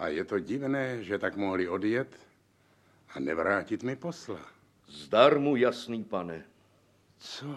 A je to divné, že tak mohli odjet a nevrátit mi posla. Zdar mu, jasný pane. Co?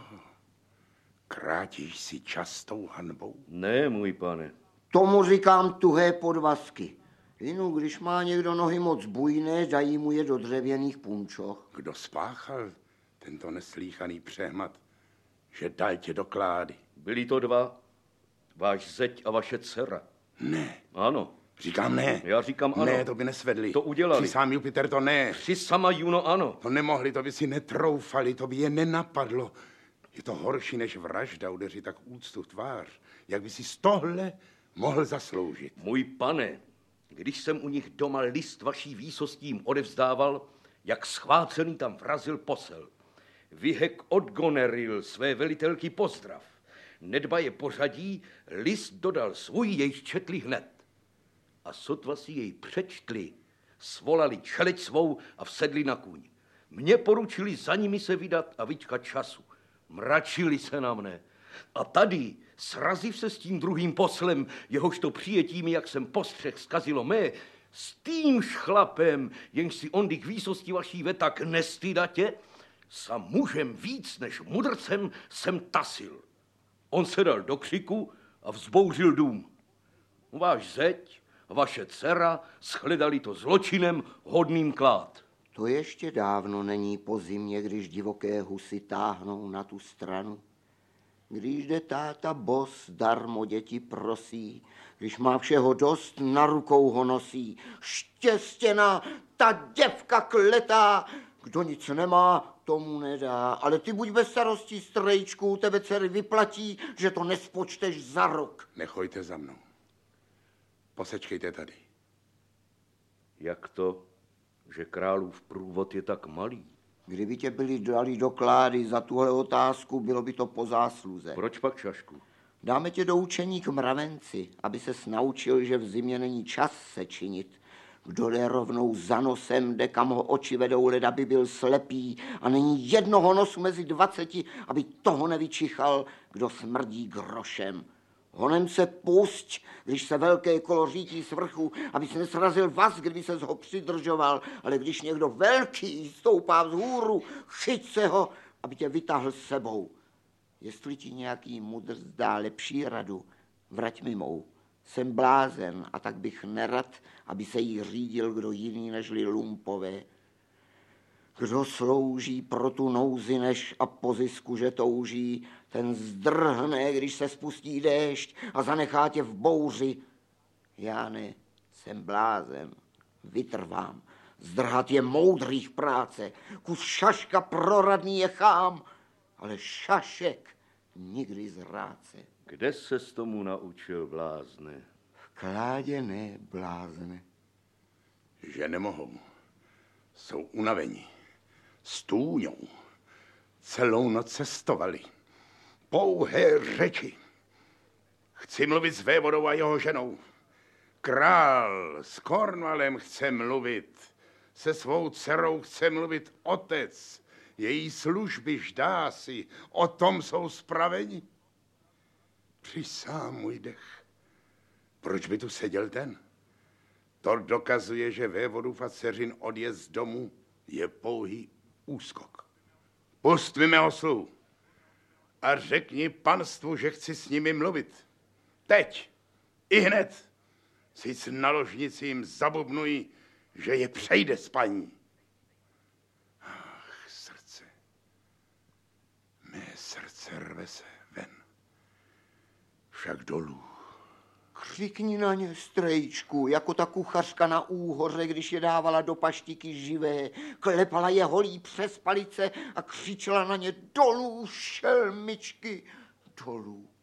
Krátíš si častou hanbou? Ne, můj pane. Tomu říkám tuhé podvazky. Inu, když má někdo nohy moc bujné, dají mu je do dřevěných punčoch. Kdo spáchal tento neslíchaný přehmat, že dal tě do klády? Byli to dva. Váš zeď a vaše dcera. Ne. Ano. Říkám ne. Já říkám ano. Ne, to by nesvedli. To udělali. Při sám Jupiter to ne. Při sama Juno ano. To nemohli, to by si netroufali, to by je nenapadlo. Je to horší než vražda, udeřit tak úctu v tvář. Jak by si z tohle mohl zasloužit? Můj pane, když jsem u nich doma list vaší výsostí jim odevzdával, jak schvácený tam vrazil posel. Vyhek od Goneril své velitelky pozdrav. Nedbaje pořadí, list dodal svůj, jejž četli hned. A sotva si jej přečtli, svolali čeleť svou a vsedli na kůň. Mě poručili za nimi se vydat a vyčkat času. Mračili se na mne. A tady, sraziv se s tím druhým poslem, jehož to přijetí mi, jak jsem postřeh, zkazilo mé, s týmž chlapem, jenž si ondy k výsosti vaší ve tak nestydatě, sa mužem víc než mudrcem jsem tasil. On se dal do křiku a vzbouřil dům. Váš zeď, vaše dcera shledali to zločinem hodným klád. To ještě dávno není po zimě, když divoké husy táhnou na tu stranu. Když jde táta bos, darmo děti prosí, když má všeho dost, na rukou ho nosí. Štěstěná, ta děvka kletá, kdo nic nemá, tomu nedá. Ale ty buď bez starostí, strejčku, tebe dcery vyplatí, že to nespočteš za rok. Nechojte za mnou. Posečkejte tady. Jak to, že králův průvod je tak malý? Kdyby tě byli dali do klády za tuhle otázku, bylo by to po zásluze. Proč pak, Šašku? Dáme tě do učení k mravenci, aby ses naučil, že v zimě není čas se činit. Kdo jde rovnou za nosem, jde kam ho oči vedou, leda by byl slepý a není jednoho nosu mezi 20, aby toho nevyčichal, kdo smrdí grošem. Honem se pusť, když se velké kolo řítí z vrchu, aby se nesrazil vaz, kdyby se ho přidržoval, ale když někdo velký stoupá vzhůru, chyť se ho, aby tě vytáhl s sebou. Jestli ti nějaký mudrc dá lepší radu, vrať mi mou. Jsem blázen a tak bych nerad, aby se jí řídil kdo jiný nežli lumpové. Kdo slouží pro tu nouzi než a po zisku, že touží, ten zdrhne, když se spustí déšť a zanechá tě v bouři. Já ne, jsem blázen, vytrvám. Zdrhat je moudrých práce, kus šaška proradný je chám, ale šašek nikdy zráce. Kde ses tomu naučil, blázne? V kládě ne, blázne. Že nemohou. Jsou unavení. Stůňou. Celou noc cestovali. Pouhé řeči. Chci mluvit s vévodou a jeho ženou. Král s Cornwallem chce mluvit. Se svou dcerou chce mluvit otec. Její služby ždá si. O tom jsou spraveni. Přisám můj dech. Proč by tu seděl ten? To dokazuje, že vévodův a dceřin odjezd z domu je pouhý úskok. Pust mi mého sluhu a řekni panstvu, že chci s nimi mluvit. Teď, i hned, sice na ložnici jim zabubnují, že je přejde spaní. Ach, srdce. Mé srdce rve se ven. Však dolů. Křikni na ně, strejčku, jako ta kuchařka na úhoře, když je dávala do paštiky živé. Klepala je holí přes palice a křičela na ně dolů, šelmičky, dolů.